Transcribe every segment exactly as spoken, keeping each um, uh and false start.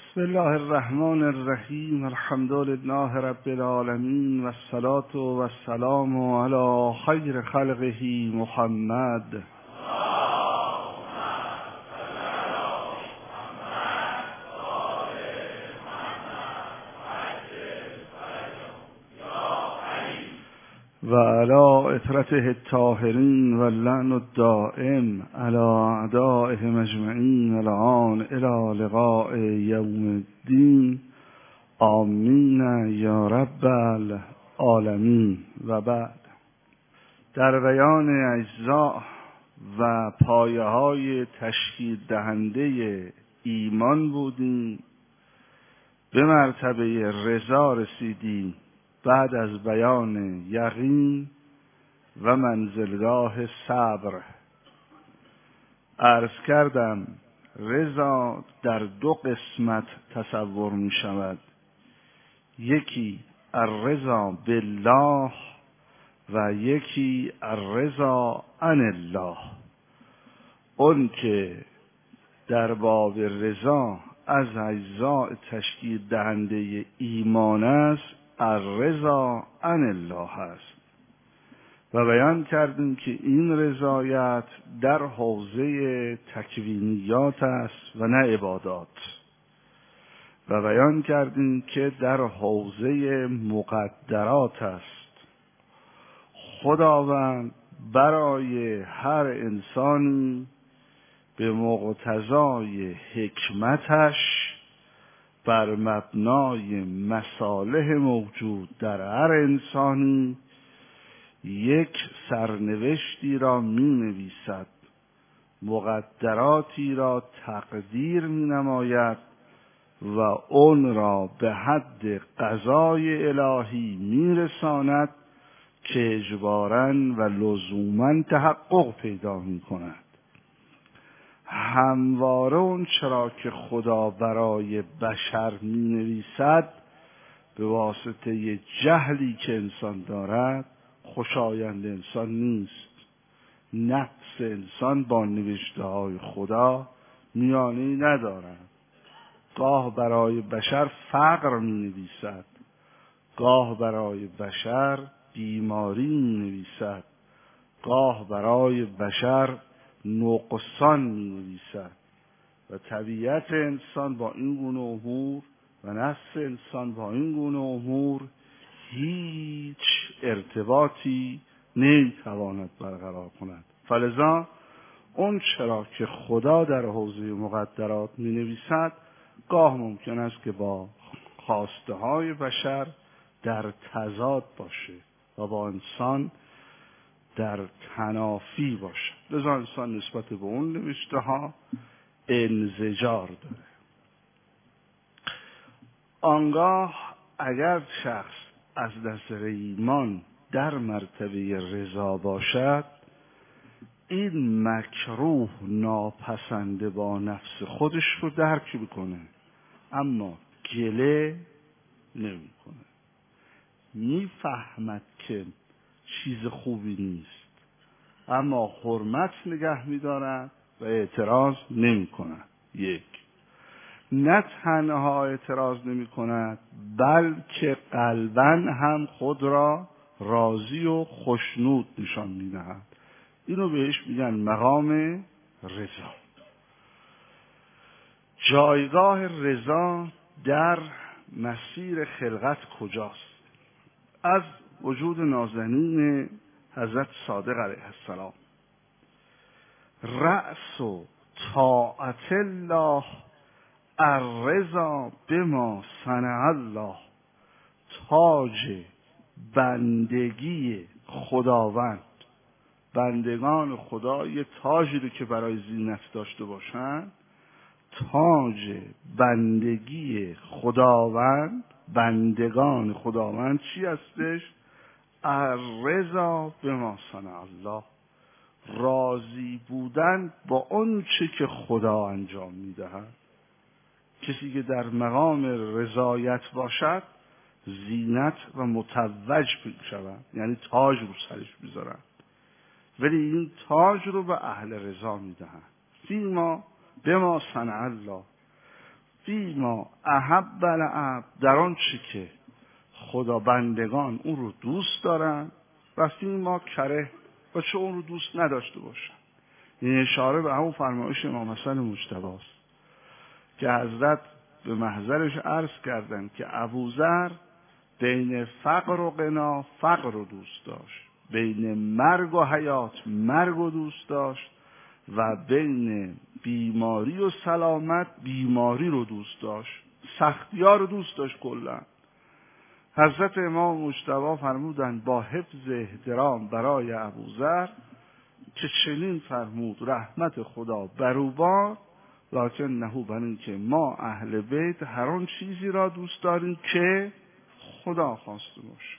بسم الله الرحمن الرحیم. الحمد لله رب العالمین و الصلاة و السلام علی خیر خلقه محمد. و علی اطرته الطاهرین و اللعن الدائم علی اعدائهم اجمعین الان الی لقاء یوم الدین. آمین یا رب العالمین. و بعد، در بیان اجزا و پایه های تشکیل دهنده ایمان بودیم. به مرتبه رضا رسیدیم بعد از بیان یقین و منزلگاه صبر. عرض کردم رضا در دو قسمت تصور می شود. یکی الرضا بالله و یکی الرضا عن الله. اون که در باب رضا از اجزاء تشکیل دهنده ایمان است، الرضا عن الله است. و بیان کردیم که این رضایت در حوزه تکوینیات است و نه عبادات. و بیان کردیم که در حوزه مقدرات است. خداوند برای هر انسانی به مقتضای حکمتش بر مبنای مصالح موجود در هر انسانی یک سرنوشتی را می نویسد، مقدراتی را تقدیر می نماید و اون را به حد قضای الهی می رساند که اجباراً و لزوماً تحقق پیدا می کند. همواره اون چرا که خدا برای بشر می نویسد به واسطه جهلی که انسان دارد خوشایند انسان نیست. نفس انسان با نوشته های خدا میانه‌ای ندارد. گاه برای بشر فقر می نویسد، گاه برای بشر بیماری می نویسد، گاه برای بشر نقصان می نویسد. و طبیعت انسان با این گونه امور و نفس انسان با این گونه امور هیچ ارتباطی نمیتواند برقرار کند. فلذا اون چرا که خدا در حوزه مقدرات می نویسد گاه ممکن است که با خواسته های بشر در تضاد باشه و با انسان در تنافی باشه. لذا انسان نسبت به اون نوشته ها انزجار داره. آنگاه اگر شخص از نظر ایمان در مرتبه رضا باشد، این مکروه ناپسنده با نفس خودش رو درک میکنه، اما گله نمیکنه. میفهمد که چیز خوبی نیست، اما حرمت نگه می‌دارد و اعتراض نمی‌کند. یک، نه تنها اعتراض نمی‌کند بلکه قلباً هم خود را راضی و خوشنود نشان می‌دهد. اینو بهش میگن مقام رضا. جایگاه رضا در مسیر خلقت کجاست؟ از وجود نازنین حضرت صادق علیه السلام. رأس و طاعت الله الرضا بما صنع الله. تاج بندگی خداوند، بندگان خدا یه تاجی رو که برای زینت داشته باشند، تاج بندگی خداوند، بندگان خداوند چی هستش؟ الرضا بما صنع الله. راضی بودن با اون چه که خدا انجام میدهد. کسی که در مقام رضایت باشد زینت و متوج شود، یعنی تاج رو سرش میذارن، ولی این تاج رو به اهل رضا میدهن. فیما بما صنع الله. فیما احب العبد، در آن چی که خدا بندگان اون رو دوست دارن، و فیما کره، و چه اون رو دوست نداشته باشن. این اشاره به همون فرمایش امام حسن مجتبی است که حضرت به محضرش عرض کردند که ابوذر بین فقر و غنا فقر رو دوست داشت، بین مرگ و حیات مرگ رو دوست داشت، و بین بیماری و سلامت بیماری رو دوست داشت، سختی‌ها رو دوست داشت کلا. حضرت امام مجتبی فرمودند با حفظ احترام برای ابوذر که چنین فرمود رحمت خدا بر او باد، لکن نهو بر این که ما اهل بیت هر آن چیزی را دوست داریم که خدا خواسته باشه.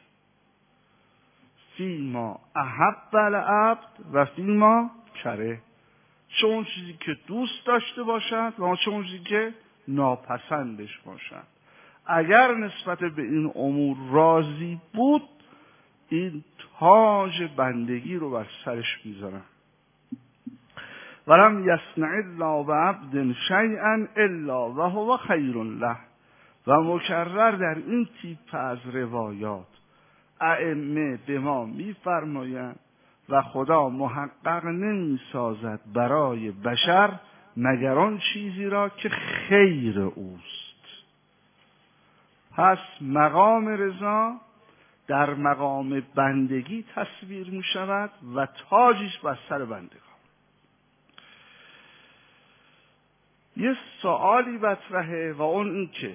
فیما احب العبد و فیما کره، چه اون چیزی که دوست داشته باشد و چه اون چیزی که ناپسندش باشد. اگر نسبت به این امور راضی بود، این تاج بندگی رو بر سرش میذارن. ولم یصنع الله بعبد شیئا الا وهو خیر له. و مکرر در این تیپ از روایات ائمه به ما میفرمایند و خدا محقق نمیسازد برای بشر مگر آن چیزی را که خیر اوست. پس مقام رضا در مقام بندگی تصویر می شود و تاجش بر سر بندگان. یه سوالی مطرحه و اون این که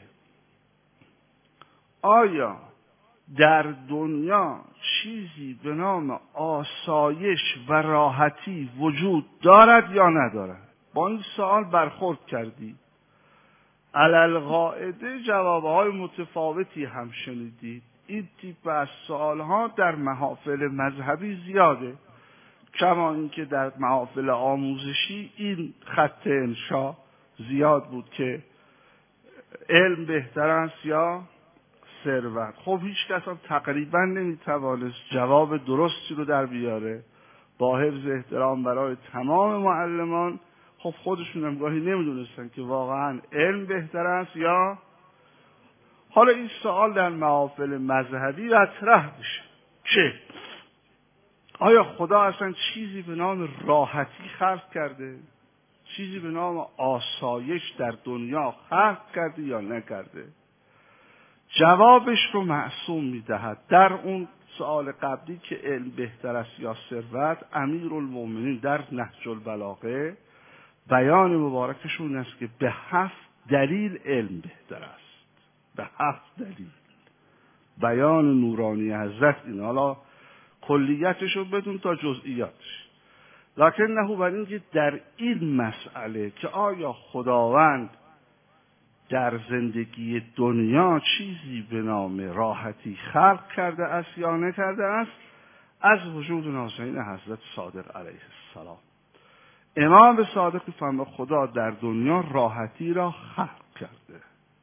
آیا در دنیا چیزی به نام آسایش و راحتی وجود دارد یا ندارد؟ با این سوال برخورد کردی. علالقاعده جوابهای متفاوتی هم شنیدید. این تیپ از سوالها در محافل مذهبی زیاده، کما اینکه در محافل آموزشی این خط انشا زیاد بود که علم بهتر است یا ثروت. خب هیچ کس هم تقریبا نمیتوانست جواب درستی رو در بیاره. با حفظ احترام برای تمام معلمان، خب خودشون هم گاهی نمیدونستن که واقعا علم بهتر است یا. حالا این سوال در محافل مذهبی مطرح میشه که آیا خدا اصلا چیزی به نام راحتی خلق کرده؟ چیزی به نام آسایش در دنیا خلق کرده یا نکرده؟ جوابش رو معصوم میدهد. در اون سوال قبلی که علم بهتر است یا ثروت، امیرالمومنین در نهج البلاغه بیان مبارکشون است که به هفت دلیل علم بهتر است. به هفت دلیل. بیان نورانی حضرت این، حالا کلیتش رو بدون تا جزئیاتش. لکن نهو بر این که در این مسئله که آیا خداوند در زندگی دنیا چیزی به نام راحتی خلق کرده است یا نکرده است، از وجود نازنین حضرت صادق علیه السلام. امام صادق فرمود خدا در دنیا راحتی را خلق کرده،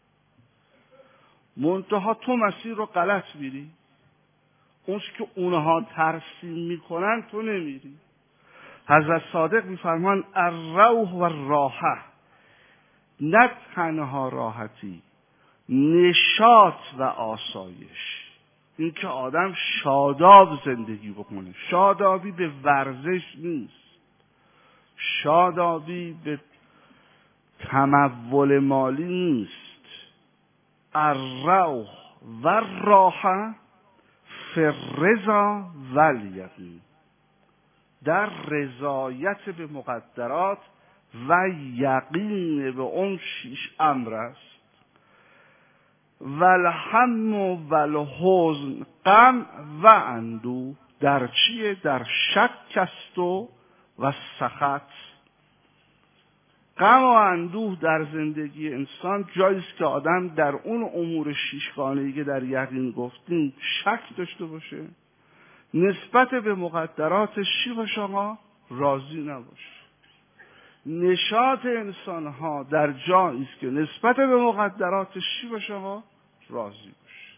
منتها تو مسیر رو غلط میری، اون که اونها ترسیم میکنن تو نمیری. حضرت صادق میفرمان الروح و الراحه، نه تنها راحتی، نشاط و آسایش. این که آدم شاداب زندگی بکنه. شادابی به ورزش نیست، شادابی به تمول مالی نیست. الروح و الراحه فی الرضا و الیقین، در رضایت به مقدرات و یقین به اون شیش امر است. والهم و الحزن، غم و اندوه در چیه؟ در شک است و و سخط. غم و اندوه در زندگی انسان جایی است که آدم در اون امور شیشگانه‌ای که در یقین گفتیم شک داشته باشه، نسبت به مقدراتش چی باشه؟ آقا راضی نباشه. نشاط انسان ها در جایی است که نسبت به مقدراتش چی باشه؟ آقا راضی باشه.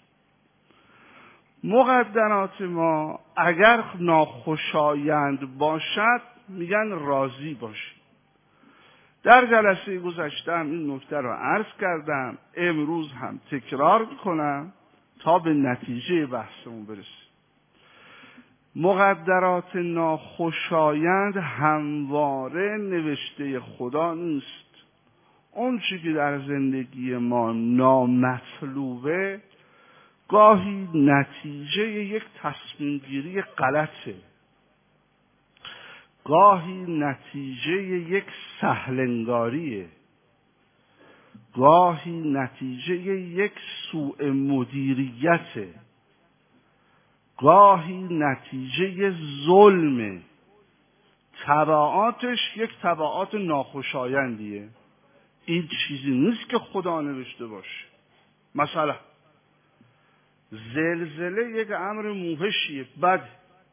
مقدرات ما اگر ناخوشایند باشد میگن راضی باشی، در جلسه گذشتم این نکته رو عرض کردم، امروز هم تکرار میکنم تا به نتیجه بحثمون برسیم. مقدرات ناخوشایند همواره نوشته خدا نیست. اون چیزی که در زندگی ما نامطلوبه گاهی نتیجه یک تصمیم گیری غلطه، گاهی نتیجه یک سهلنگاریه، گاهی نتیجه یک سوء مدیریته، گاهی نتیجه ظلمه. تبعاتش یک تبعات ناخوشایندیه. این چیزی نیست که خدا نوشته باشه. مثلا زلزله یک امر موحشیه، بد.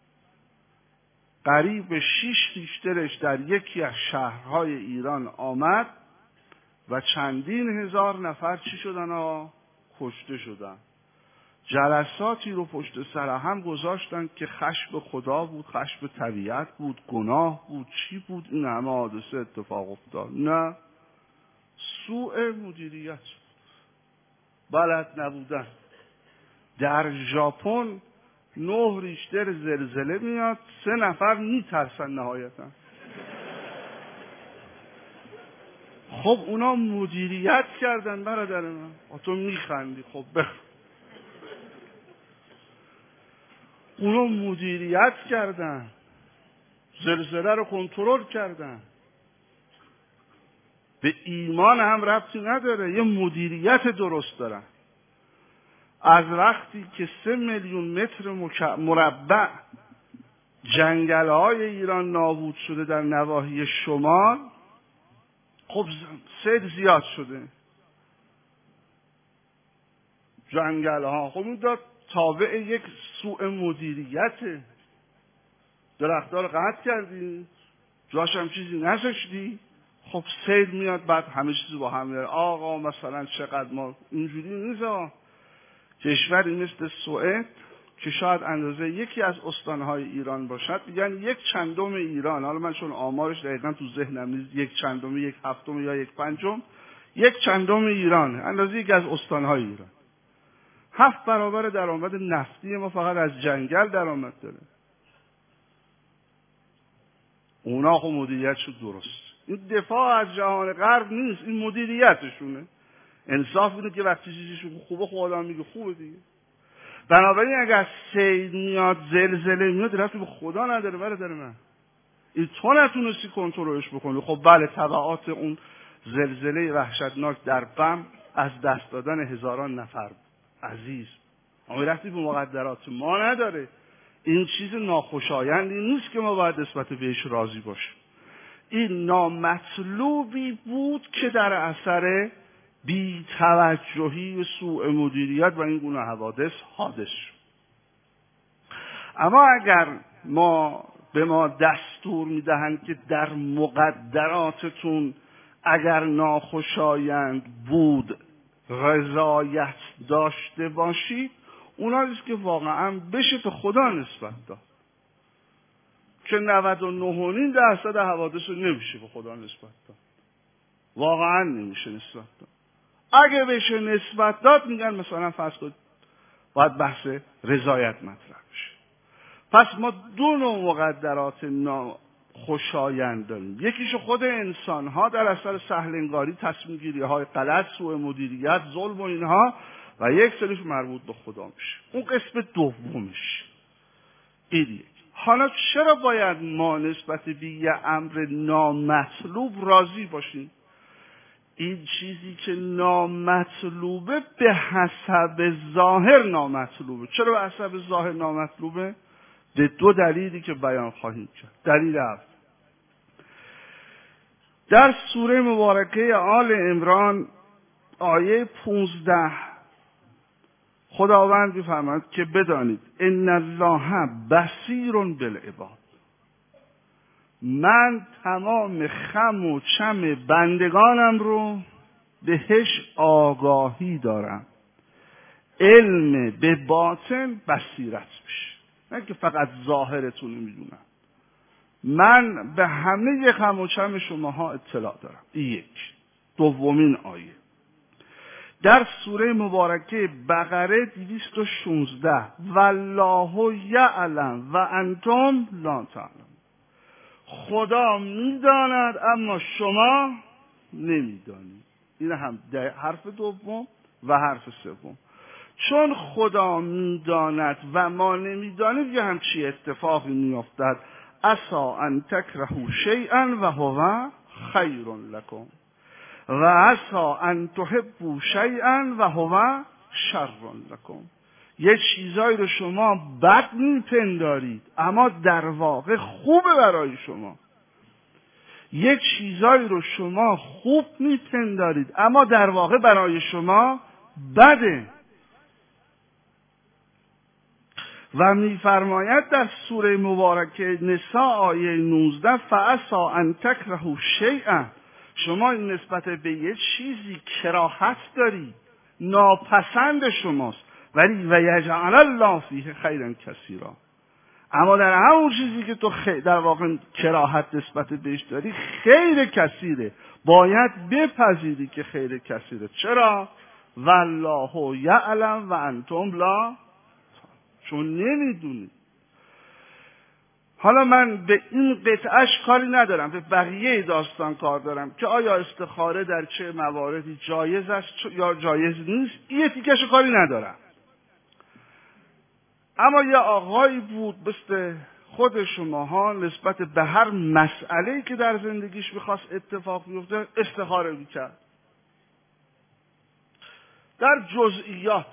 قریب شیش ریشترش در یکی از شهرهای ایران آمد و چندین هزار نفر چی شدن ها؟ کشته شدن. جلساتی رو پشت سر هم گذاشتن که خشم خدا بود، خشم طبیعت بود، گناه بود، چی بود این همه حادثه اتفاق افتاد؟ نه، سوء مدیریت، بلد نبودن. در ژاپن نه ریشتر زلزله میاد، سه نفر میترسن نهایتا. خب اونا مدیریت کردن برادر من. تو میخندی، خب بخ اونا مدیریت کردن، زلزله رو کنترل کردن. به ایمان هم ربطی نداره، یه مدیریت درست دارن. از وقتی که سه میلیون متر مربع جنگل‌های ایران نابود شده در نواحی شمال، خب صید زیاد شده، جنگل‌ها، خب این داد تابع یک سوء مدیریته. درخت‌ها رو قطع کردی، جاش هم چیزی نذاشتی، خب صید میاد، بعد همه چیز با هم میاره. آقا مثلا چقدر ما اینجوری نیست. آقا کشوری مثل سوئد که شاید اندازه یکی از استانهای ایران باشد، میگن یک چندم ایران، حالا من چون آمارش دقیقا تو ذهنم نیست، یک چندم، یک هفتم یا یک پنجم، یک چندم ایران اندازه یکی از استانهای ایران. هفت برابر درآمد نفتی ما فقط از جنگل درآمد داره. اونا خب مدیریتشون درست. این دفاع از جهان غرب نیست، این مدیریتشونه. انصاف اینه که وقتی چیزیشون خوبه خدا میگه خوبه دیگه. بنابراین اگر سیل میاد، زلزله میاد، ربطی به خدا نداره برادر من. این تو نتونستی کنترلش بکنی. خب بله، تبعات اون زلزله وحشتناک در بم از دست دادن هزاران نفر عزیز، اما ربطی به مقدرات ما نداره. این چیز ناخوشایندی نیست که ما باید نسبت بهش راضی باشیم. این نامطلوبی بود که در اثر بی توجهی و سوء مدیریت و این گونه حوادث حادث شد. اما اگر ما به ما دستور میدهند که در مقدراتتون اگر ناخوشایند بود رضایت داشته باشید، اونا نیست که واقعا بشه به خدا نسبت داد، که نود و نه و نیم درصد حوادث رو نمیشه به خدا نسبت داد، واقعا نمیشه نسبت داد. اگه بشه نسبت داد، میگن مثلا فرض کنید باید بحث رضایت مطرح بشه. پس ما دو نوع مقدرات ناخوشایند داریم. یکیش خود انسان ها در اثر سهلنگاری، تصمیم گیری های غلط، سوء مدیریت، ظلم و اینها، و یک سریش مربوط به خدا میشه. اون قسم دومش این. حالا چرا باید ما نسبت به یه امر نامطلوب راضی باشیم؟ این چیزی که نامطلوبه به حسب ظاهر نامطلوبه. چرا به حسب ظاهر نامطلوبه؟ به دو دلیلی که بیان خواهیم کرد. دلیل اول، در سوره مبارکه آل عمران آیه پونزده خداوند می‌فرماید که بدانید ان الله بصیر بالعباد، من تمام خم و چم بندگانم رو بهش آگاهی دارم. علم به باطن بصیرت بشه، نه که فقط ظاهرتون رو میدونم. من به همه خم و چم شماها اطلاع دارم. این یک. دومین آیه در سوره مبارکه بقره دویست و شانزده والله یعلم و انتم لا تعلمون. خدا میداند اما شما نمیدانید. این هم حرف دوم و حرف سوم. چون خدا میداند و ما نمیدانیم یه همچی اتفاقی میافتد. عسا ان تکرهوا شیئا و هو خیر لکم و عسا ان تحبوا شیئا و هو شر لکم. یه چیزایی رو شما بد میپندارید اما در واقع خوبه برای شما. یک چیزایی رو شما خوب میپندارید اما در واقع برای شما بده. و میفرماید در سوره مبارکه نساء آیه نوزده فعسا ان تکرهوا شیئا. شما این نسبت به یه چیزی کراهت دارید، ناپسند شماست، ولی و یجعل الله فیه خیرا کثیرا. اما در همون چیزی که تو خی... در واقع کراهت نسبت بهش داری خیر کثیره، باید بپذیری که خیر کثیره. چرا؟ والله یعلم و انتم لا، چون نمیدونید. حالا من به این قطعش کاری ندارم، به بقیه داستان کار دارم که آیا استخاره در چه مواردی جایز است یا جایز نیست. این تیکش کاری ندارم. اما یه آقایی بود مثل خود شماها نسبت به هر مسئله‌ای که در زندگیش میخواست اتفاق بیفته استخاره میکرد در جزئیات.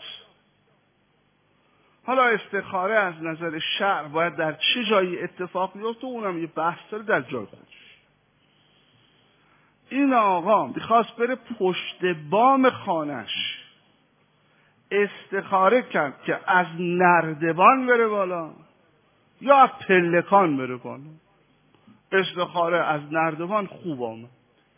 حالا استخاره از نظر شرع باید در چه جایی اتفاق بیفته اونم یه بحث داره در جای خودش. این آقا میخواست بره پشت بام خانش، استخاره کرد که از نردبان بره بالا یا از پلکان بره بالا. استخاره از نردبان خوب آمد،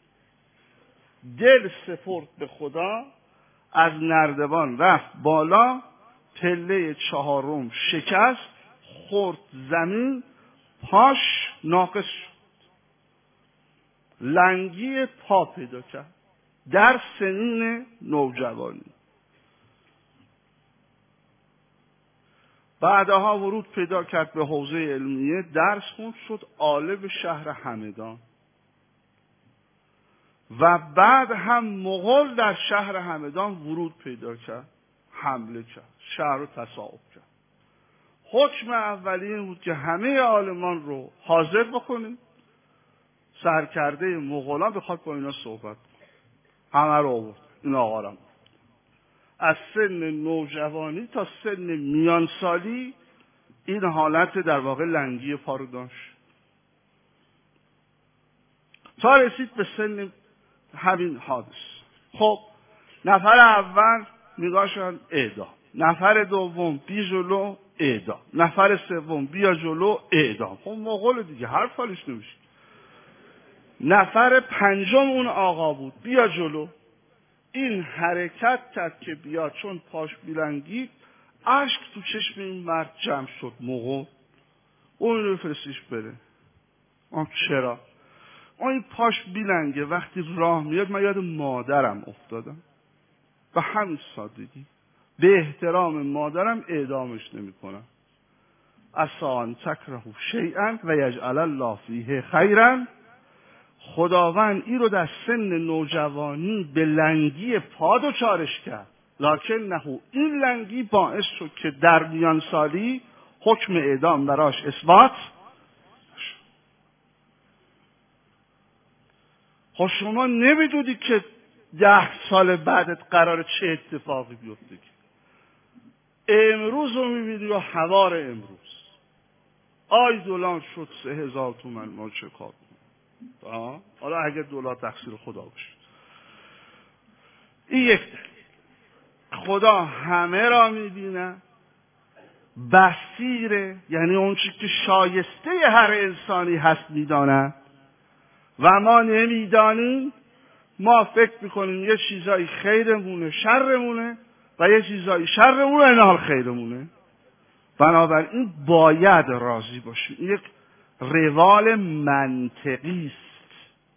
دل سپرد به خدا، از نردبان رفت بالا، پله چهارم شکست، خورد زمین، پاش ناقص شد، لنگی پا پیدا کرد در سنین نوجوانی. بعدها ورود پیدا کرد به حوزه علمیه، درس خوند، شد عالم شهر همدان و بعد هم مغول در شهر همدان ورود پیدا کرد، حمله کرد، شهر رو تصاحب کرد. حکم اولیه این بود که همه عالمان رو حاضر بکنیم، سرکرده مغولان بخواد با اینا صحبت کنه. همه رو آورد، این آقا رو از سن نوجوانی تا سن میانسالی این حالت در واقع لنگی پا رو داشت تا رسید به سن همین حادث. خب نفر اول نگاهشان اعدام، نفر دوم بی جلو اعدام، نفر سوم بیا جلو اعدام. خب مغول دیگه حرف حالش نمیشه. نفر پنجم اون آقا بود، بیا جلو. این حرکت کرد که بیا، چون پاش بیلنگید اشک تو چشم این مرد جمع شد. مغول اون رو فرستیش بره. آه چرا؟ آه این پاش بیلنگه، وقتی راه میاد من یاد مادرم افتادم، به همین سادگی به احترام مادرم اعدامش نمی کنم. عسا ان تکرهوا شیئا و یجعل الله فیه خیرا. خداوند این رو در سن نوجوانی به لنگی پا دچارش کرد، لکن نه این لنگی باعث شد که در میان سالی حکم اعدام براش اثبات. خب شما نمیدونی که ده سال بعدت قرار چه اتفاقی بیفته. امروز رو میبینی یا حوار امروز آی دلار شد سه هزار تومن، ما چه کار کنیم؟ حالا اگه دلار تقصیر خدا باشه. این یک دلیل. خدا همه را میبینه، بصیره، یعنی اون چیزی که شایسته هر انسانی هست میدانه و ما نمیدانیم. ما فکر میکنیم یه چیزایی خیرمونه شرمونه و یه چیزایی شرمونه این حال خیرمونه. بنابراین باید راضی باشیم. یک روال منطقی است.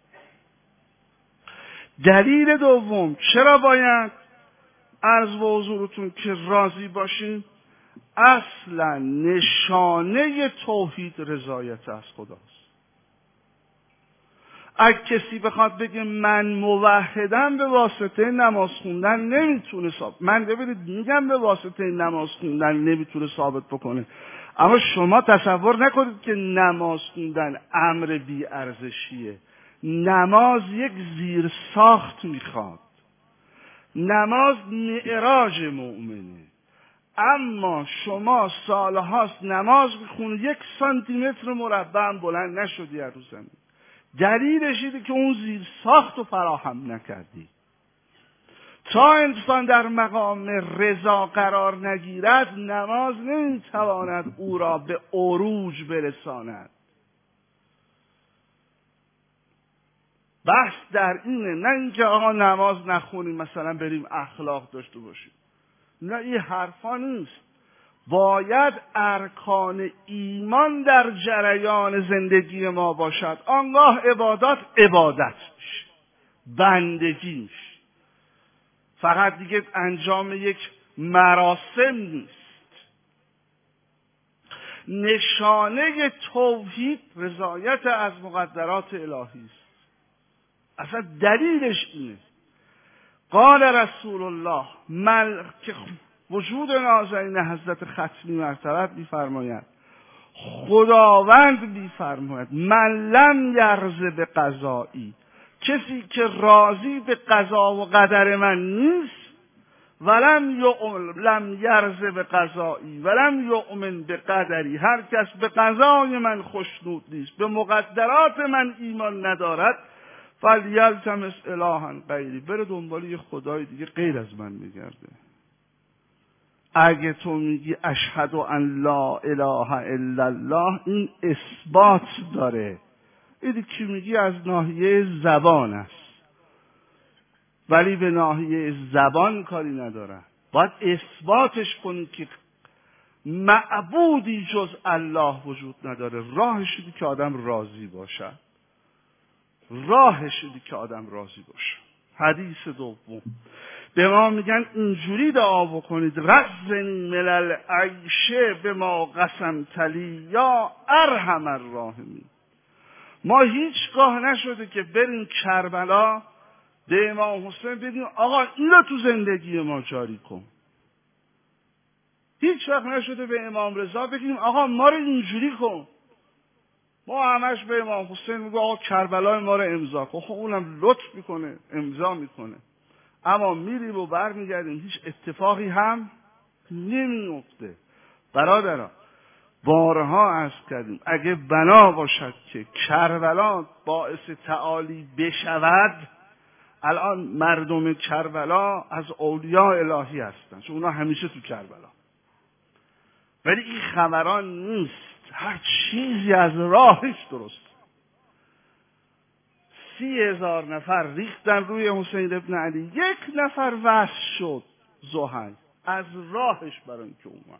دلیل دوم چرا باید عرض به حضورتون که راضی باشیم؟ اصلا نشانه توحید رضایت از خداست. اگه کسی بخواد بگه من موحدم به واسطه نماز خوندن نمیتونه ثابت، من ببینید میگم به واسطه نماز خوندن نمیتونه ثابت بکنه، اما شما تصور نکنید که نماز خوندن امر بی ارزشیه. نماز یک زیر ساخت میخواد. نماز معراج مؤمنه. اما شما سالهاست نماز میخونی یک سانتی متر مربع هم بلند نشدی از رو زمین. دلیلش اینه که اون زیر ساخت رو فراهم نکردی. تا انسان در مقام رضا قرار نگیرد نماز نمیتواند او را به عروج برساند. بحث در اینه، نه اینکه آقا نماز نخونیم مثلا بریم اخلاق داشته باشیم. نه، این حرفا نیست. باید ارکان ایمان در جریان زندگی ما باشد. آنگاه عبادات عبادت میشه، بندگی میشه. فقط دیگه انجام یک مراسم نیست. نشانه توحید رضایت از مقدرات الهی است. اصلا دلیلش اینه. قال رسول الله، مل که وجود نازنین حضرت ختمی مرتبت می‌فرماید، خداوند می‌فرماید من لم یرض به قضایی، کسی که راضی به قضا و قدر من نیست، ولم یؤمن لم یرض به قضایی ولم یؤمن به قدری، هر کس به قضای من خوشنود نیست، به مقدرات من ایمان ندارد، فلیلتمس الها غیری، بره دنبال یه خدای دیگه غیر از من میگرده. اگه تو میگی اشهد ان لا اله الا الله، این اثبات داره. اینی که میگی از ناحیه زبان است، ولی به ناحیه زبان کاری نداره. باید اثباتش کنی که معبودی جز الله وجود نداره. راهش اینه که آدم راضی باشه. راهش اینه که آدم راضی باشه. حدیث دوم به ما میگن اینجوری دعا بکنید، رزنی ملل عیشه به ما قسم تلی یا ارحم الراحمین. ما هیچگاه نشده که بریم کربلا به امام حسین بگیم آقا اینو تو زندگی ما جاری کن. هیچ وقت نشده به امام رضا بگیم آقا ما رو اینجوری کن. ما همش به امام حسین میگه آقا کربلای ما رو امضا کن. خب اونم لطف میکنه، امضا میکنه، اما میریم و برمیگردیم هیچ اتفاقی هم نمیفته. برادران، بارها عرض کردیم اگه بنا باشد که کربلا باعث تعالی بشود، الان مردم کربلا از اولیاء الهی هستن، چون اونا همیشه تو کربلا، ولی این خبران نیست. هر چیزی از راهش درست. سی هزار نفر ریختن روی حسین ابن علی، یک نفر وصل شد زحل از راهش برای اینکه اومد.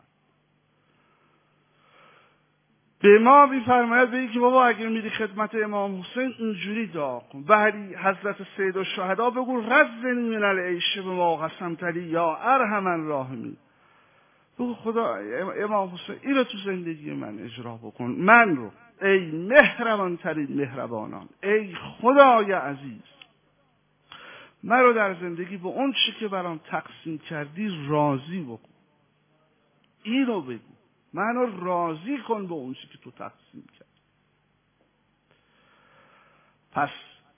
به ما میفرماید بگی که بابا اگر میری خدمت امام حسین اینجوری دعا کن. بعدی حضرت سید الشهدا بگو رزنی من العیش به ما قسمت لی یا ارحم الراحمین. بگو خدا امام حسین اینو تو زندگی من اجرا بکن، من رو ای مهربان ترین مهربانان، ای خدای عزیز، من رو در زندگی به اون چی که برام تقسیم کردی راضی بکن. اینو بگو، منو راضی کن به اون چی که تو تقسیم کرد. پس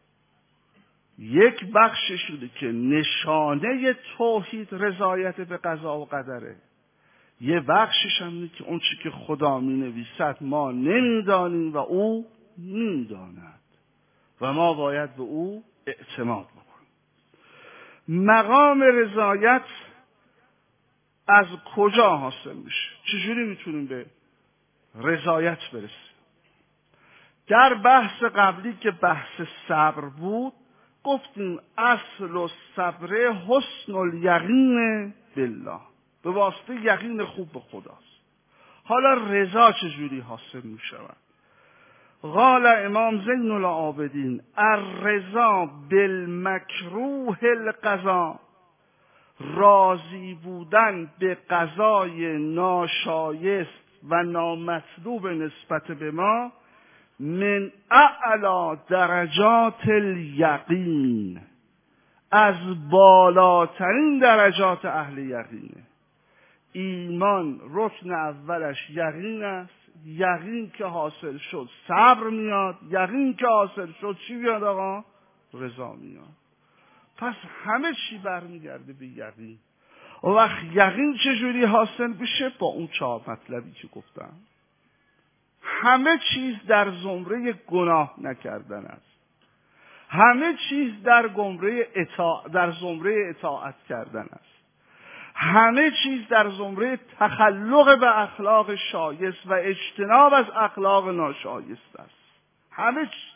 یک بخشش شده که نشانه توحید رضایت به قضا و قدره. یه بخشش هم اینه که اون چی که خدا می نویسد ما نمیدانیم و او میداند و ما باید به او اعتماد بکنیم. مقام رضایت از کجا حاصل میشه؟ چجوری میتونیم به رضایت برسیم؟ در بحث قبلی که بحث صبر بود گفتیم اصل و صبر حسن الیقین بالله، به واسطه یقین خوب به خداست. حالا رضا چجوری حاصل می شود؟ قال امام زین العابدین الرضا بالمکروه القضا، راضی بودن به قضای ناشایست و نامطلوب نسبت به ما من اعلی درجات الیقین، از بالاترین درجات اهل یقینه. ایمان رکن اولش یقین است. یقین که حاصل شد صبر میاد، یقین که حاصل شد چی بیاد آقا؟ رضا میاد. پس همه چی برمیگرده به یقین. و وقت یقین چجوری حاصل بشه؟ با اون چهار مطلبی که گفتم. همه چیز در زمره گناه نکردن است، همه چیز در زمره اطاعت در زمره اطاعت کردن است، همه چیز در زمره تخلق به اخلاق شایست و اجتناب از اخلاق ناشایست است. همه چیز.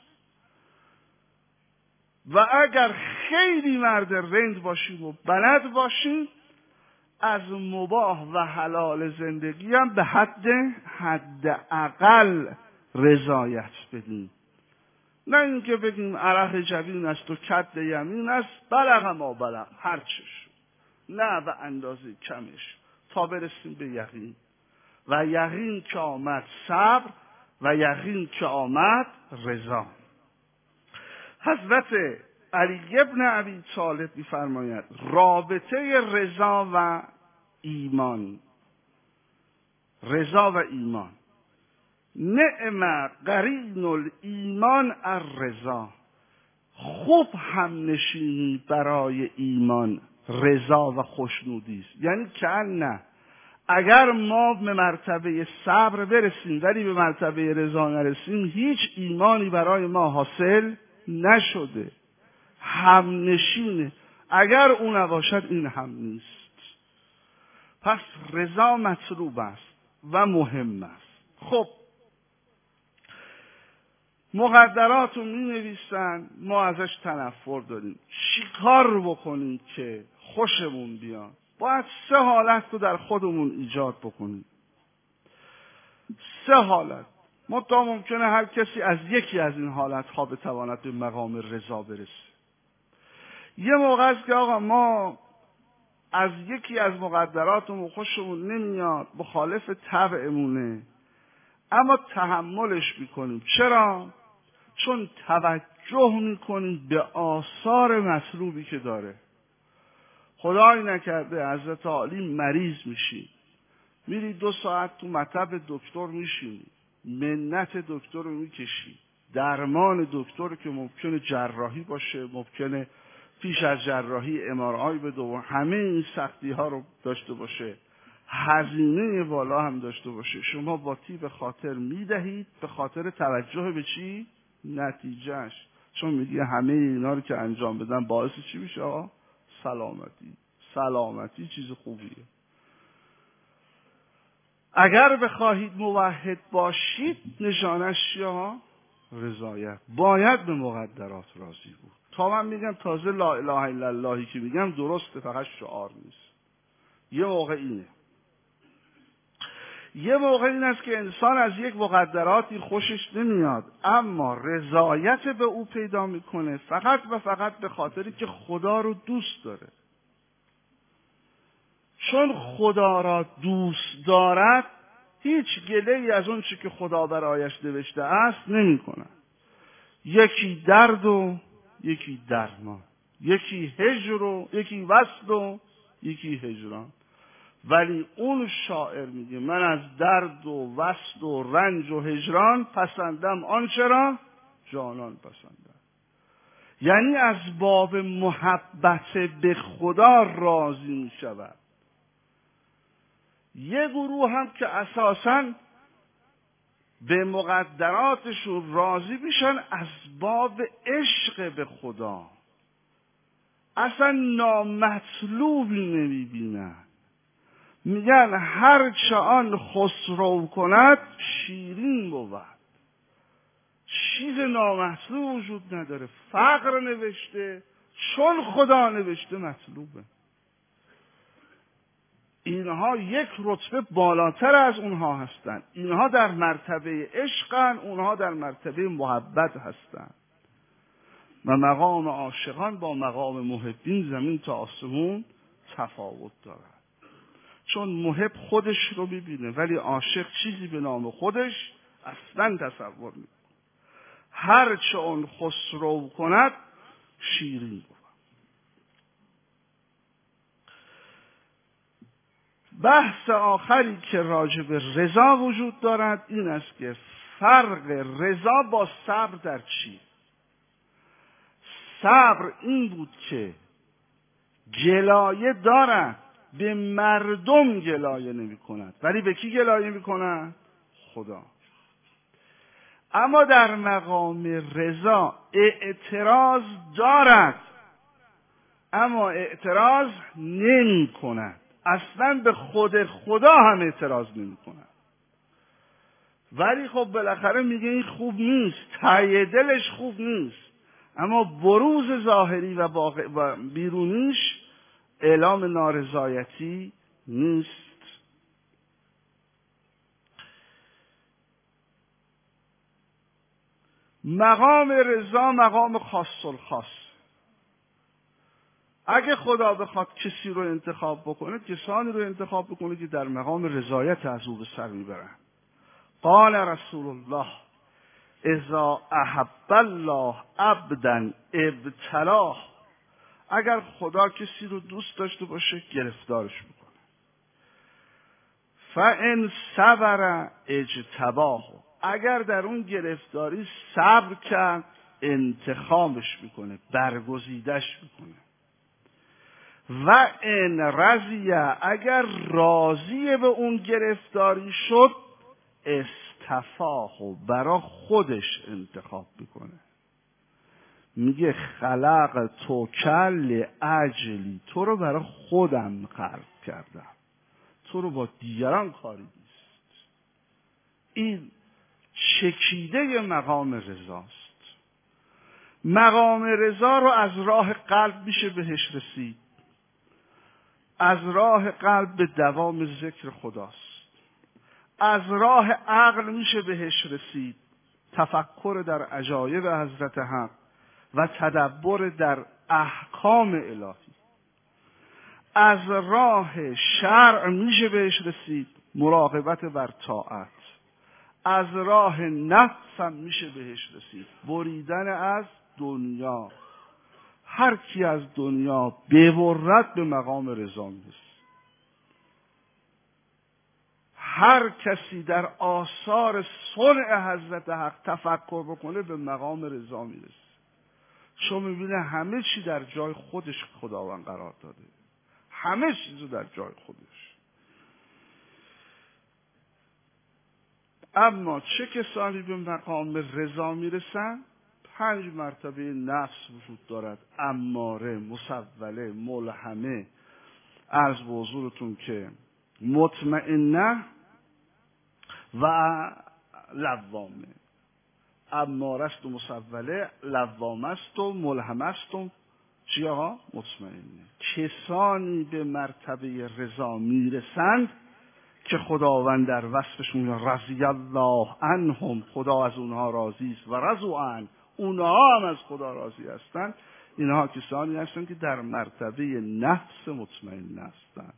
و اگر خیلی مرد رند باشیم و بلد باشیم، از مباح و حلال زندگی هم به حد حد اقل رضایت بدیم. نه اینکه بگیم عرق جبین است و کد یمین است، بلغ ما بلغ، هر چش، نه به اندازه کمش، تا برسیم به یقین. و یقین که آمد صبر، و یقین که آمد رضا. حضرت علی ابن ابی طالب می‌فرماید رابطه رضا و ایمان، رضا و ایمان، نعم قرین الایمان الرضا، خوب هم نشینی برای ایمان رضا و خوشنودی است. یعنی که نه اگر ما به مرتبه صبر برسیم ولی به مرتبه رضا نرسیم، هیچ ایمانی برای ما حاصل نشده. هم نشینه، اگر اون نباشد این هم نیست. پس رضا مطلوب است و مهم است. خب مقدرات رو می نویسن، ما ازش تنفر داریم. چیکار بکنیم که خوشمون بیاد؟ باید سه حالت رو در خودمون ایجاد بکنیم. سه حالت. منتها ممکنه هر کسی از یکی از این حالت ها بتواند به مقام رضا برسه. یه موقع است که آقا ما از یکی از مقدراتمون خوشمون نمیاد، مخالف طبعمونه، اما تحملش میکنیم. چرا؟ چون توجه میکنیم به آثار مطلوبی که داره. خدای نکرده حضرت عالی مریض میشی، میری دو ساعت تو مطب دکتر میشینی، منت دکتر رو میکشی، درمان دکتر که ممکنه جراحی باشه، ممکنه پیش از جراحی ام آر آی بده و همه این سختی ها رو داشته باشه، هزینه بالا هم داشته باشه، شما با طیب خاطر میدهید به خاطر توجه به چی؟ نتیجهش. چون میگی همه اینا رو که انجام بدن باعث چی میشه آقا؟ سلامتی. سلامتی چیز خوبیه. اگر بخواهید موحد باشید نشانش چیه؟ رضایت. باید به مقدرات راضی بود. تا من میگم تازه لا اله الا اللهی که میگم درسته، فقط شعار نیست. یه موقع اینه. یه موقع این است که انسان از یک مقدراتی خوشش نمیاد، اما رضایت به او پیدا میکنه فقط و فقط به خاطری که خدا رو دوست داره. چون خدا را دوست دارد هیچ گله‌ای از اون چی که خدا برایش نوشته است نمی کند. یکی درد و یکی درمان، یکی هجر و یکی وصل و یکی هجران. ولی اون شاعر میگه من از درد و وصل و رنج و هجران پسندم آنچه را جانان پسندم. یعنی از باب محبت به خدا راضی می شود. یه گروه هم که اساساً به مقدراتشون راضی میشن از باب عشق به خدا، اصلا نامطلوبی نمیبینن. میگن هر چه آن خسرو کند شیرین بود. چیز نامطلوب وجود نداره. فقر نوشته، چون خدا نوشته مطلوبه. این اینها یک رتبه بالاتر از اونها هستند. اینها در مرتبه عشقن، اونها در مرتبه محبت هستند. و مقام عاشقان با مقام محبین زمین تا آسمون تفاوت دارد. چون محب خودش رو ببینه، ولی عاشق چیزی به نام خودش اصلا تصور نمی‌کنه. هر چه اون خسرو کند شیرین بود. بحث آخری که راجع به رضا وجود دارد این است که فرق رضا با صبر در چی؟ صبر این بود که گلایه دارد، به مردم گلایه نمی کند، ولی به کی گلایه می کند؟ خدا. اما در مقام رضا اعتراض دارد، اما اعتراض نمی کند. اصلا به خود خدا هم اعتراض نمی کند. ولی خب بالاخره میگه این خوب نیست، ته دلش خوب نیست، اما بروز ظاهری و, و بیرونیش اعلام نارضایتی نیست. مقام رضا مقام خاص الخاص. اگه خدا بخواد کسی رو انتخاب بکنه، کسانی رو انتخاب بکنه که در مقام رضایت از او به سر میبرن. قال رسول الله اذا احب الله عبدا ابتلاه. اگر خدا کسی رو دوست داشته باشه گرفتارش میکنه. فان صبر اجتباه. اگر در اون گرفتاری صبر کرد انتخابش میکنه، برگزیدش میکنه. و ان رضی. اگر راضی به اون گرفتاری شد استفاه و برا خودش انتخاب میکنه. میگه خلق تو کل اجلی، تو رو برا خودم خلق کردم، تو رو با دیگران کاری نیست. این چکیده مقام رضاست. مقام رضا رو از راه قلب میشه بهش رسید. از راه قلب به دوام ذکر خداست. از راه عقل میشه بهش رسید، تفکر در عجایب حضرت حق و تدبر در احکام الهی. از راه شرع میشه بهش رسید، مراقبت بر طاعت. از راه نفس هم میشه بهش رسید، بریدن از دنیا. هر کی از دنیا ببرد به مقام رضا میرسه. هر کسی در آثار صنع حضرت حق تفکر بکنه به مقام رضا میرسه. چون میبینه همه چی در جای خودش خداوند قرار داده، همه چیزو در جای خودش. اما چه کسانی به مقام رضا میرسن؟ پنج مرتبه نفس وجود دارد: اماره، مسوله، ملهمه. عرض به حضورتون که مطمئنه و لوامه. اماره است و مسوله، لوامه است و ملهمه است و چی آقا؟ مطمئنه. کسانی به مرتبه رضا میرسند که خداوند در وصفشون رضی الله عنهم، خدا از اونها راضی است، و رضوا عنه، اونها هم از خدا راضی هستند. اینها کسانی هستند که در مرتبه نفس مطمئن هستند.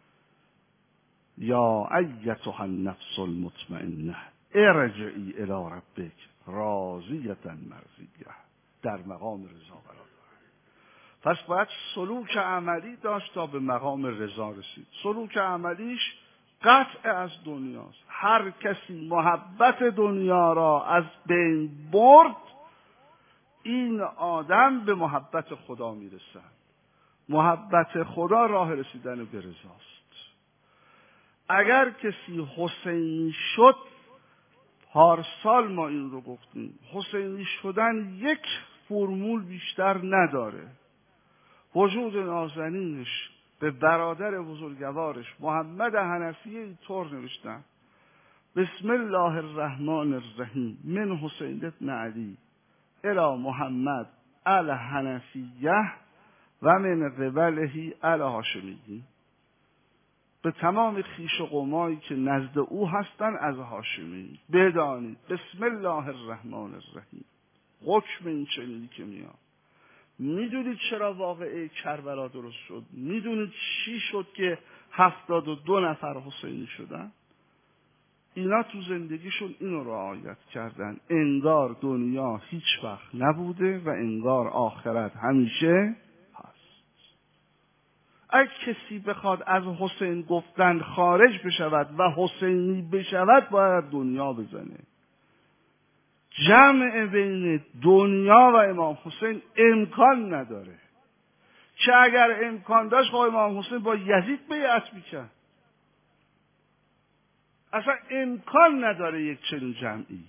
یا ایتها النفس المطمئنه ارجعی الی ربک راضیة مرضیه. در مقام رضا قرار دارد. پس باید سلوک عملی داشت تا به مقام رضا رسید. سلوک عملیش قطع از دنیاست. هر کسی محبت دنیا را از بین برد، این آدم به محبت خدا میرسد. محبت خدا راه رسیدن به رضاست. اگر کسی حسینی شد، پارسال ما این رو گفتیم، حسینی شدن یک فرمول بیشتر نداره. وجود نازنینش به برادر بزرگوارش محمد حنفیه اینطور نوشتن: بسم الله الرحمن الرحیم من حسین ابن علی الی محمد ال حنفیه و من قبله ال هاشمیه. به تمام خویش و قومایی که نزد او هستن از هاشمی بدانید بسم الله الرحمن الرحیم حکم این چنینی که میاد. میدونید چرا واقعه کربلا درست شد؟ میدونید چی شد که هفتاد و دو نفر حسینی شدن؟ اینا تو زندگیشون اینو رعایت کردن، انگار دنیا هیچ وقت نبوده و انگار آخرت همیشه هست. اگه کسی بخواد از حسین گفتن خارج بشود و حسینی بشود باید دنیا بزنه. جمع بین دنیا و امام حسین امکان نداره که اگر امکان داشت خب امام حسین با یزید بیعت میکرد. اصلا امکان نداره یک چنین جمعی.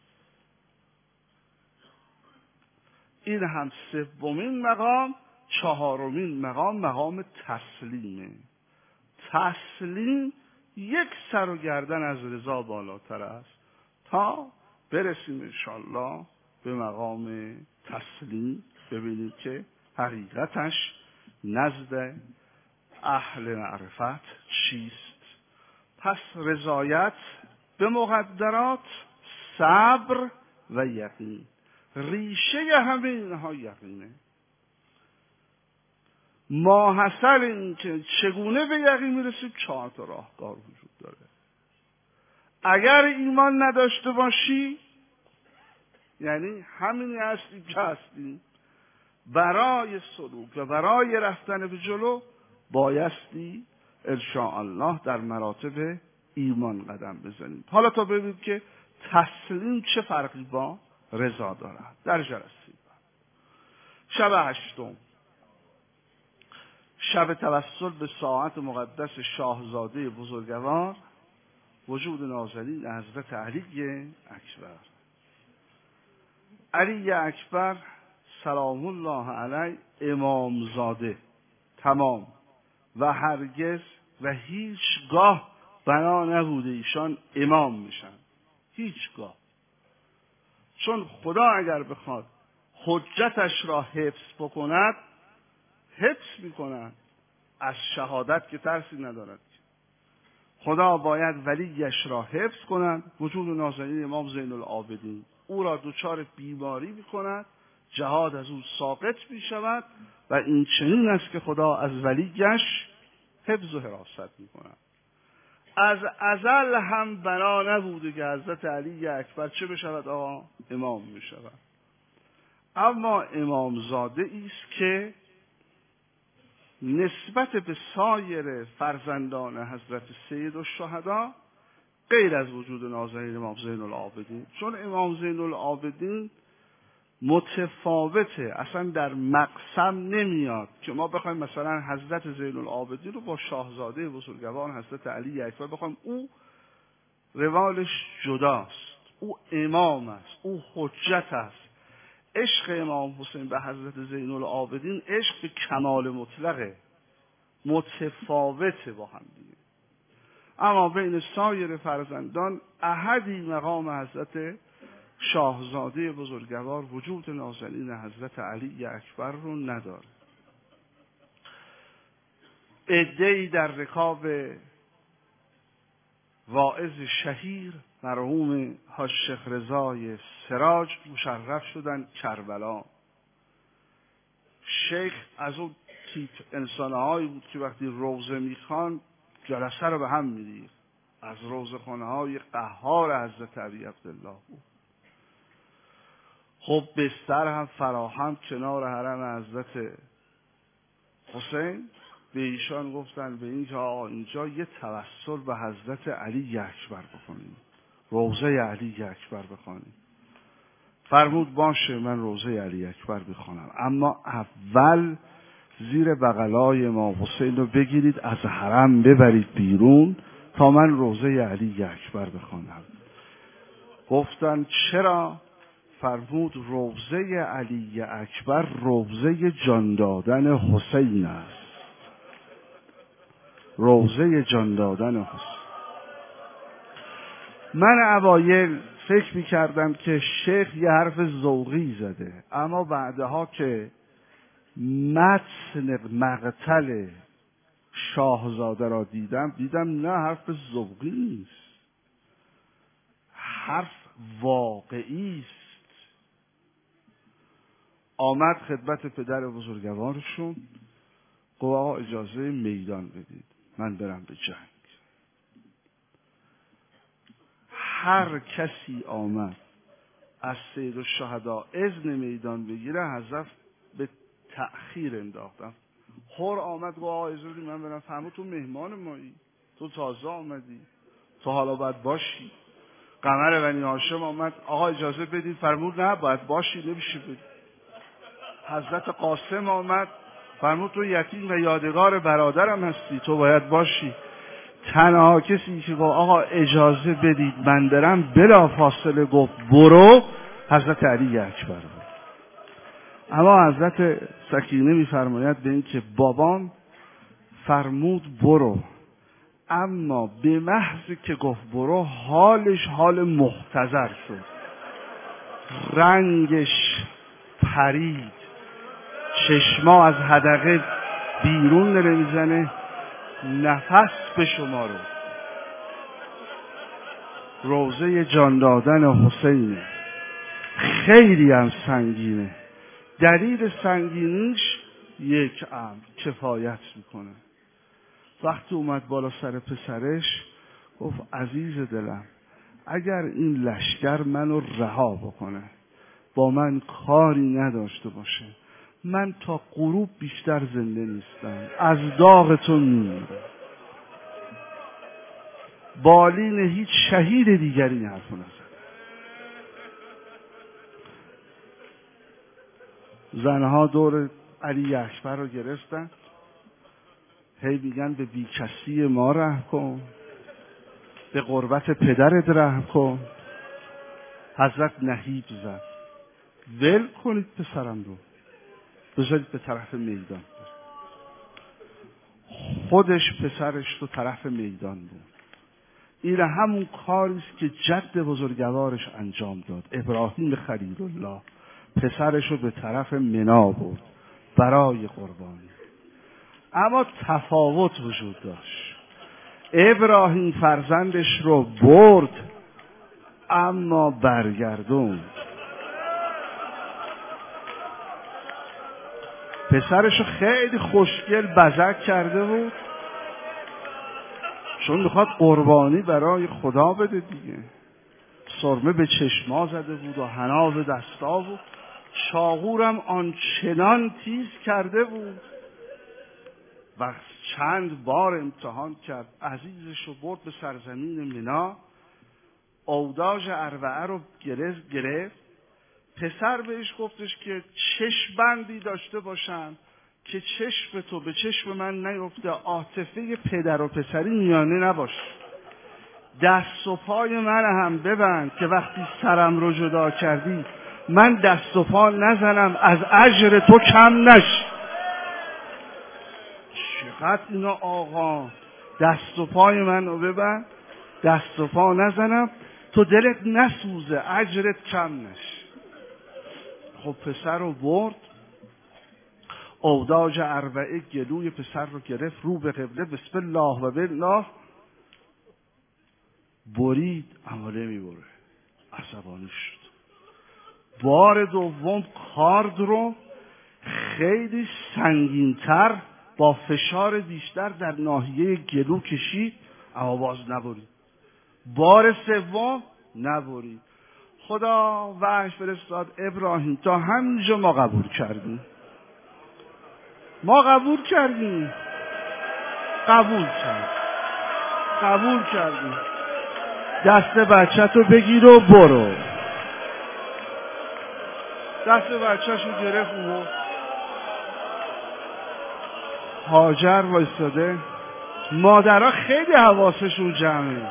این هم سومین مقام. چهارمین مقام مقام تسلیمه. تسلیم یک سر و گردن از رضا بالاتر است تا برسیم انشالله به مقام تسلیم ببینید که حقیقتش نزد اهل معرفت چیست. پس رضایت به مقدرات، صبر و یقین. ریشه همه اینها یقینه. ماحصل این که چگونه به یقین میرسیم چهار تا راهکار وجود داره. اگر ایمان نداشته باشی یعنی همینی هستی که هستی، برای سلوک و برای رفتن به جلو بایستی انشاءالله در مراتب ایمان قدم بزنیم. حالا تا ببینیم که تسلیم چه فرقی با رضا دارد. در جلسه شب هشتم، شب توسل به ساعت مقدس شاهزاده بزرگوار وجود نازلین حضرت علی اکبر. علی اکبر سلام الله علیه امامزاده تمام و هرگز و هیچگاه بنا نبوده ایشان امام میشن، هیچگاه. چون خدا اگر بخواد حجتش را حفظ بکند حفظ میکند، از شهادت که ترسی ندارد. خدا باید ولیش را حفظ کند. وجود نازنین امام زین العابدین او را دچار بیماری میکند، جهاد از او ساقط میشود و این چنین است که خدا از ولیش حفظ و حراست میکند. از ازل هم بنا نبوده که حضرت علی اکبر چه بشود؟ آقا امام میشود. اما امامزاده ایست که نسبت به سایر فرزندان حضرت سید الشهدا غیر از وجود نازنین امام زین العابدین، چون امام زین العابدین متفاوته، اصلا در مقسم نمیاد که ما بخوایم مثلا حضرت زین العابدین رو با شاهزاده بزرگوار حضرت علی اکبر بخوایم، او روالش جداست، او امام است، او حجت است. عشق امام حسین به حضرت زین العابدین عشق به کمال مطلقه، متفاوته با هم دیگه. اما بین سایر فرزندان احدی مقام حضرت شاهزاده بزرگوار وجود نازنین حضرت علی اکبر رو نداره. عده‌ای در رکاب واعظ شهیر مرحوم حاج شیخ رضای سراج مشرف شدن کربلا. شیخ از اون تیپ انسانهایی بود که وقتی روزه میخوان جلسه رو به هم میریخت. از روزه خانه های قهار حضرت علی عبدالله بود. خب بستر هم فراهم کنار حرم حضرت حسین. به ایشان گفتن به اینجا اینجا یه توسل به حضرت علی اکبر بکنیم، روزه علی اکبر بخوانیم. فرمود باشه من روزه علی اکبر بخوانم، اما اول زیر بغلای امام حسین رو بگیرید از حرم ببرید بیرون تا من روزه علی اکبر بخوانم. گفتن چرا؟ فرمود روزه علی اکبر روزه جان دادن حسین است، روزه جان دادن حسین. من اوایل فکر می‌کردم که شیخ یه حرف ذوقی زده، اما بعدها که متن مقتل شاهزاده را دیدم دیدم نه حرف ذوقی نیست، حرف واقعی است. آمد خدمت پدر بزرگوارشون، گفت آقا اجازه میدان بدید من برم به جنگ. هر کسی آمد از سید الشهدا اذن میدان بگیره، حضرت به تأخیر انداختم. خور آمد گفت آقا اجازه بدید من برم. فرمود تو مهمان مایی، تو تازه آمدی، تو حالا باید باشی. قمر بنی هاشم آمد، آقا اجازه بدید. فرمود نه باید باشی، نمیشه بدید. حضرت قاسم آمد، فرمود تو یتیم و یادگار برادرم هستی، تو باید باشی. تنها کسی که گفت آقا اجازه بدید من برم بلا فاصله گفت برو، حضرت علی اکبر بود. اما حضرت سکینه میفرماید به این که بابام فرمود برو، اما به محض که گفت برو حالش حال محتضر شد، رنگش پرید، چشما از حدقه بیرون نره میزنه، نفس به شما رو. روزه جان دادن حسینه، خیلی هم سنگینه. دلیل سنگینیش یک امر کفایت میکنه. وقتی اومد بالا سر پسرش گفت عزیز دلم اگر این لشکر منو رها بکنه، با من کاری نداشته باشه، من تا غروب بیشتر زنده نیستم، از داغ تو میمیرم. بالین هیچ شهید دیگری این حرفو نزد. زنها دور علی اکبر رو گرفتن، هی میگن به بیکسی ما رحم کن، به قربت پدرت رحم کن. حضرت نهیب زد، ول کنید پسرم رو، بذارید به طرف میدان. خودش پسرش تو طرف میدان بود. این همون کاریست که جد بزرگوارش انجام داد. ابراهیم خلیل الله پسرش رو به طرف منا برد برای قربانی. اما تفاوت وجود داشت. ابراهیم فرزندش رو برد اما برگردوند. پسرش رو خیلی خوشگل بزک کرده بود، چون میخواد قربانی برای خدا بده دیگه. سرمه به چشما زده بود و حنا به دستا بود، چاقورم آنچنان تیز کرده بود و چند بار امتحان کرد. عزیزش رو برد به سرزمین منا، اوداژ اربعه رو گرفت گرفت پسر بهش گفتش که چشم بندی داشته باشم که چشم تو به چشم من نیفته، عاطفه پدر و پسری میانه نباشه. دست و پای من هم ببند که وقتی سرم رو جدا کردی من دست و پا نزنم، از اجر تو کم نشه. چقدر اینا آقا، دست و پای من رو ببند، دست و پا نزنم، تو دلت نسوزه، اجرت کم نشه. خب پسر رو برد، اوداژ اربعه گلوی پسر رو گرفت، رو به قبله بسم الله و بالله برید، اما نمیبره، عصبانی شد. بار دوم کارد رو خیلی سنگینتر با فشار بیشتر در ناحیه گلو کشید، اما باز نبرید. بار سوم نبرید. خدا وحی فرستاد ابراهیم تا همینجا ما قبول کردیم، ما قبول کردیم، قبول کردیم، قبول کردیم، دست بچه تو بگیر و برو. دست بچه شو گرفت و هاجر وایستاده. مادرها خیلی حواسشون جمعه،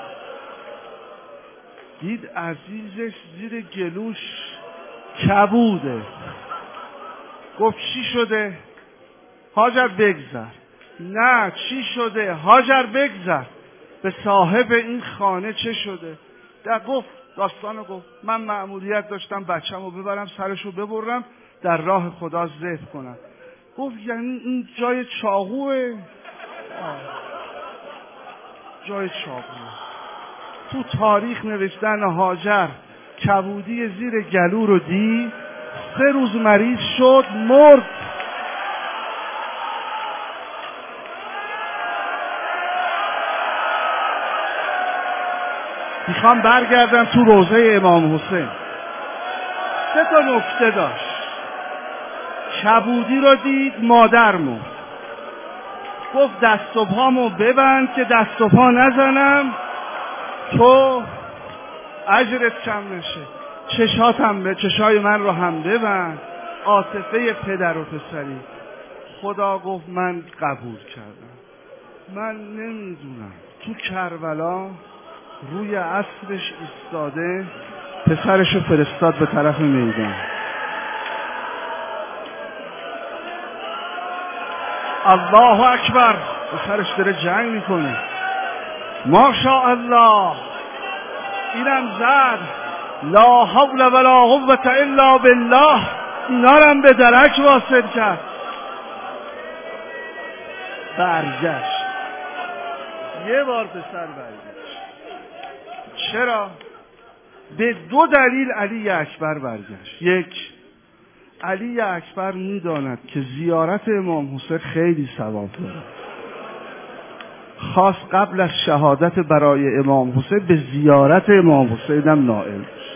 دید عزیزش زیر گلوش کبوده. گفت چی شده؟ هاجر بگذر. نه چی شده؟ هاجر بگذر. به صاحب این خانه چه شده؟ در گفت داستانو گفت من مأموریت داشتم بچه‌مو ببرم سرشو ببرم در راه خدا ذبح کنم. گفت یعنی این جای چاقوه؟ جای چاقو. تو تاریخ نوشتن هاجر کبودی زیر گلو رو دید، سه روز مریض شد، مرد. میخوام برگردم تو روضه امام حسین. سه تا نکته داشت. کبودی رو دید، مادر مرد. گفت دست و پامو ببند که دست و پا نزنم تو اجرت کم نشه. چشاتم به چشای من رو هم ببند. عاطفه پدر و پسری. خدا گفت من قبول کردم. من نمیدونم تو کربلا روی عصرش ایستاده پسرشو فرستاد به طرف میدان. الله اکبر. پسرش داره جنگ میکنه. ماشاءالله. اینم زد. لا حول ولا قوة الا بالله. اینارم به درک واصل کرد. برگشت. یه بار پسر برگشت. چرا؟ به دو دلیل علی اکبر برگشت. یک، علی اکبر میداند که زیارت امام حسین خیلی ثواب داره. خاص قبل از شهادت برای امام حسین به زیارت امام حسین هم نائل بشه.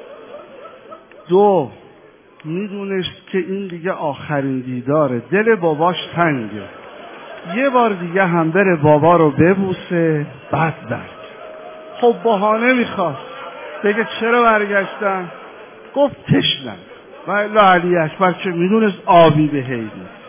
دو، میدونست که این دیگه آخرین دیداره. دل باباش تنگه. یه بار دیگه هم بره بابا رو ببوسه بعد برد. خب بهانه میخواست بگه چرا برگشتن؟ گفت تشنم. و الا علی اکبر که میدونست آبی به هی نیست.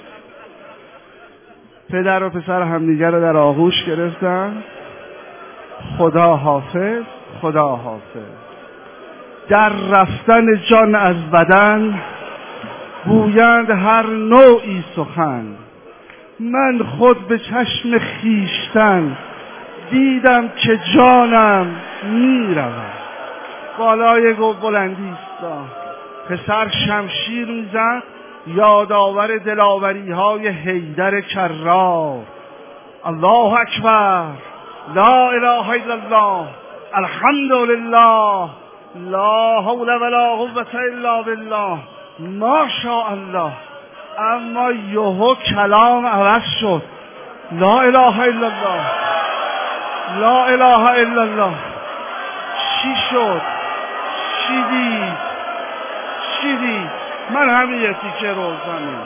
پدر و پسر همدیگر رو در آغوش گرفتن. خدا حافظ، خدا حافظ. در رفتن جان از بدن گویند هر نوعی سخن. من خود به چشم خیشتن دیدم که جانم میرود. بالای گو بلندی ایستاد. پسر شمشیر میزد، یادآور دلاوری های حیدر کرار. الله اکبر. لا اله الا الله. الحمد لله. لا حول ولا قوة الا بالله. ماشاءالله. اما یهو کلام عوض شد. لا اله الا الله. لا اله الا الله. چی شد؟ چی دید؟ چی دید؟ من همین یه تیکه روزنه.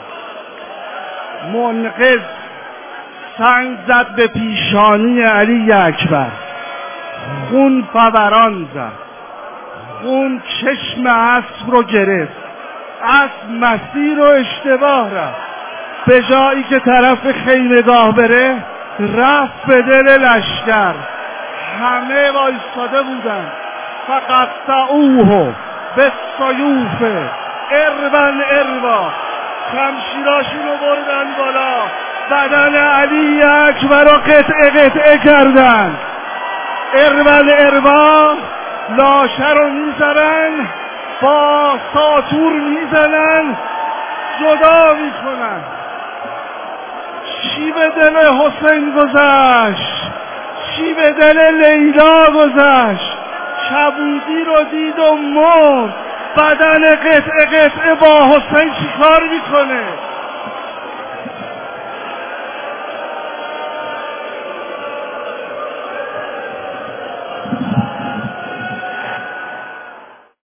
منقذ سنگ زد به پیشانی علی اکبر. خون فوران زد. خون چشم اسب رو گرفت. اسب مسیر رو اشتباه رفت. به جایی که طرف خیمه‌گاه بره رفت به دل لشکر. همه وایستاده بودن. فقط سعوه به سیوف اربن اربا. شمشیراشون رو بردن بالا. بدن علی اکبر رو قطعه قطعه کردن. اربن اربا. لاشه رو میزنن، با ساطور میزنن، جدا میکنن. چی به دل حسین گذشت؟ چی به دل لیلا گذشت؟ کبودی رو دید و مرد. بدن قطعه قطعه با حسین چی کار میکنه؟